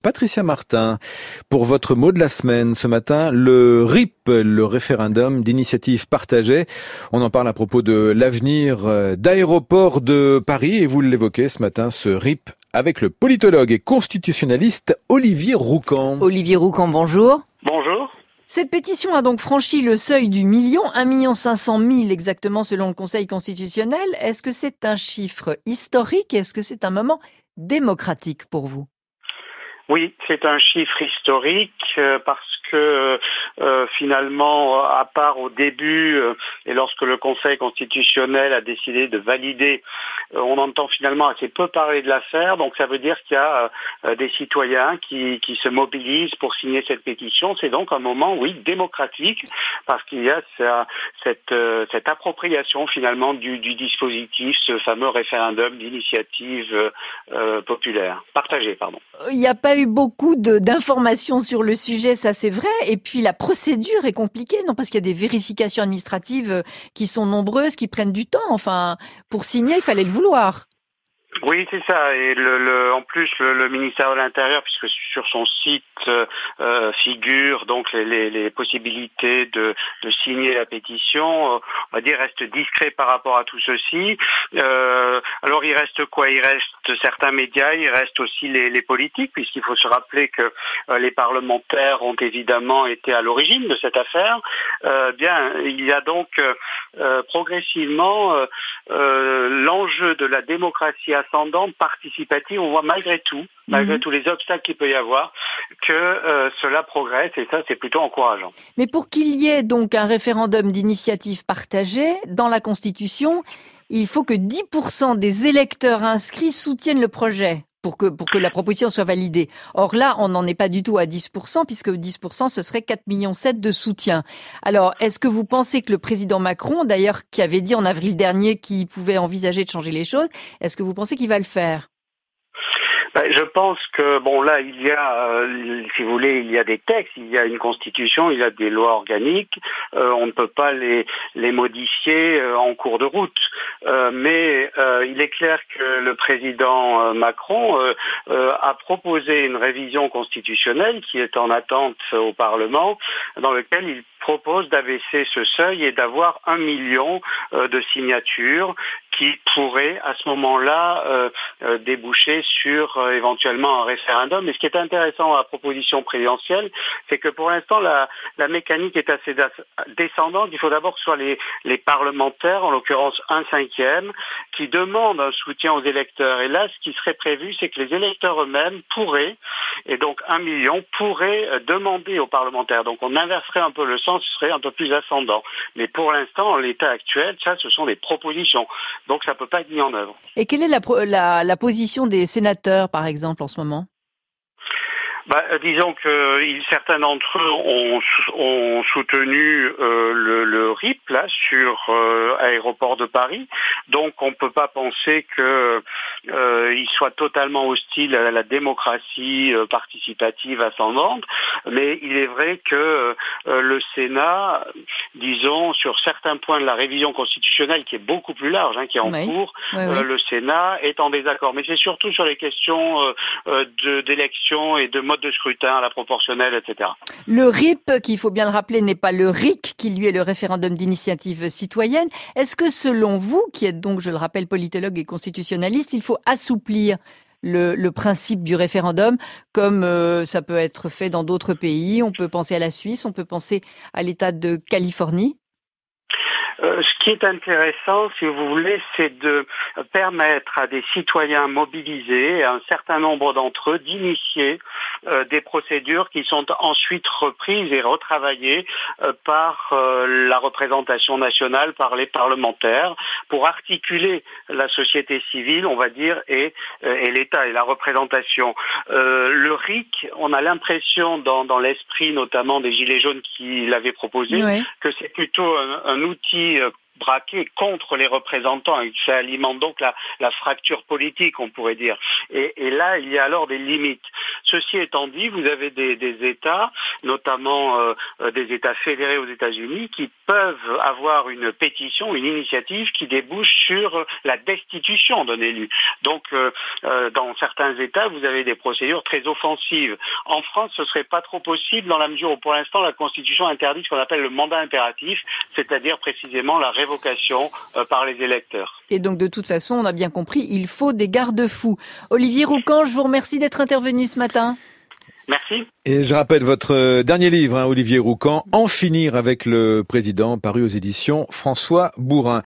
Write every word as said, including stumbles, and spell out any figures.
Patricia Martin, pour votre mot de la semaine ce matin, le R I P, le référendum d'initiative partagée. On en parle à propos de l'avenir d'Aéroports de Paris et vous l'évoquez ce matin, ce R I P, avec le politologue et constitutionnaliste Olivier Roucan. Olivier Roucan, bonjour. Bonjour. Cette pétition a donc franchi le seuil du million, un million cinq cent mille exactement selon le Conseil constitutionnel. Est-ce que c'est un chiffre historique? Est-ce que c'est un moment démocratique pour vous? Oui, c'est un chiffre historique euh, parce que euh, finalement, à part au début euh, et lorsque le Conseil constitutionnel a décidé de valider, euh, on entend finalement assez peu parler de l'affaire. Donc ça veut dire qu'il y a euh, des citoyens qui, qui se mobilisent pour signer cette pétition. C'est donc un moment, oui, démocratique parce qu'il y a ça, cette, euh, cette appropriation finalement du, du dispositif, ce fameux référendum d'initiative euh, populaire, partagée, pardon. Il n'y a pas eu beaucoup de, d'informations sur le sujet, ça c'est vrai. Et puis la procédure est compliquée, non? Parce qu'il y a des vérifications administratives qui sont nombreuses, qui prennent du temps. Enfin, pour signer, il fallait le vouloir. Oui, c'est ça. Et le, le, en plus, le, le ministère de l'Intérieur, puisque sur son site euh, figurent donc les, les, les possibilités de, de signer la pétition, euh, on va dire reste discret par rapport à tout ceci. Euh, alors il reste quoi? Il reste certains médias, il reste aussi les, les politiques, puisqu'il faut se rappeler que euh, les parlementaires ont évidemment été à l'origine de cette affaire. Euh, bien, il y a donc euh, progressivement euh, euh, l'enjeu de la démocratie ascendante, participative. On voit malgré tout, malgré mmh. tous les obstacles qu'il peut y avoir, que euh, cela progresse et ça, c'est plutôt encourageant. Mais pour qu'il y ait donc un référendum d'initiative partagée dans la Constitution, il faut que dix pour cent des électeurs inscrits soutiennent le projet pour que, pour que la proposition soit validée. Or là, on n'en est pas du tout à dix pour cent, puisque dix pour cent, ce serait quatre virgule sept millions de soutien. Alors, est-ce que vous pensez que le président Macron, d'ailleurs, qui avait dit en avril dernier qu'il pouvait envisager de changer les choses, est-ce que vous pensez qu'il va le faire ? Ben, je pense que, bon, là, il y a, euh, si vous voulez, il y a des textes, il y a une constitution, il y a des lois organiques, euh, on ne peut pas les, les modifier euh, en cours de route. Euh, mais euh, il est clair que le président euh, Macron euh, euh, a proposé une révision constitutionnelle qui est en attente au Parlement, dans lequel il propose d'abaisser ce seuil et d'avoir un million euh, de signatures qui pourraient à ce moment-là euh, euh, déboucher sur euh, éventuellement un référendum. Et ce qui est intéressant à la proposition présidentielle, c'est que pour l'instant la, la mécanique est assez descendante. Il faut d'abord que ce soit les, les parlementaires, en l'occurrence un cinquième, qui demandent un soutien aux électeurs. Et là, ce qui serait prévu, c'est que les électeurs eux-mêmes pourraient, et donc un million, pourraient euh, demander aux parlementaires. Donc on inverserait un peu le sens, ce serait un peu plus ascendant. Mais pour l'instant, en l'état actuel, ça, ce sont des propositions. Donc, ça ne peut pas être mis en œuvre. Et quelle est la, la, la position des sénateurs, par exemple, en ce moment ? Bah, disons que il, certains d'entre eux ont, ont soutenu euh, le, le R I P là sur euh, Aéroports de Paris, donc on ne peut pas penser que euh, ils soient totalement hostiles à la démocratie euh, participative ascendante, mais il est vrai que euh, le Sénat, disons sur certains points de la révision constitutionnelle qui est beaucoup plus large, hein, qui est en oui. cours, oui, euh, oui. le Sénat est en désaccord, mais c'est surtout sur les questions euh, de, d'élection et de mode de scrutin à la proportionnelle, et cetera. Le R I P, qu'il faut bien le rappeler, n'est pas le R I C, qui lui est le référendum d'initiative citoyenne. Est-ce que selon vous, qui êtes donc, je le rappelle, politologue et constitutionnaliste, il faut assouplir le, le principe du référendum, comme euh, ça peut être fait dans d'autres pays? On peut penser à la Suisse, on peut penser à l'État de Californie. Euh, ce qui est intéressant, si vous voulez, c'est de permettre à des citoyens mobilisés, à un certain nombre d'entre eux, d'initier euh, des procédures qui sont ensuite reprises et retravaillées euh, par euh, la représentation nationale, par les parlementaires, pour articuler la société civile, on va dire, et, et l'État et la représentation. Euh, le R I C, on a l'impression, dans, dans l'esprit notamment des Gilets jaunes qui l'avaient proposé, Oui. que c'est plutôt un, un outil braquer contre les représentants et ça alimente donc la, la fracture politique, on pourrait dire. Et, et là, il y a alors des limites. Ceci étant dit, vous avez des, des États, notamment euh, des États fédérés aux États-Unis, qui peuvent avoir une pétition, une initiative qui débouche sur la destitution d'un élu. Donc, euh, euh, dans certains États, vous avez des procédures très offensives. En France, ce serait pas trop possible dans la mesure où, pour l'instant, la Constitution interdit ce qu'on appelle le mandat impératif, c'est-à-dire précisément la révocation euh, par les électeurs. Et donc, de toute façon, on a bien compris, il faut des garde-fous. Olivier Roucan, je vous remercie d'être intervenu ce matin. Merci. Et je rappelle votre dernier livre, hein, Olivier Roucan, En finir avec le président, paru aux éditions François Bourin.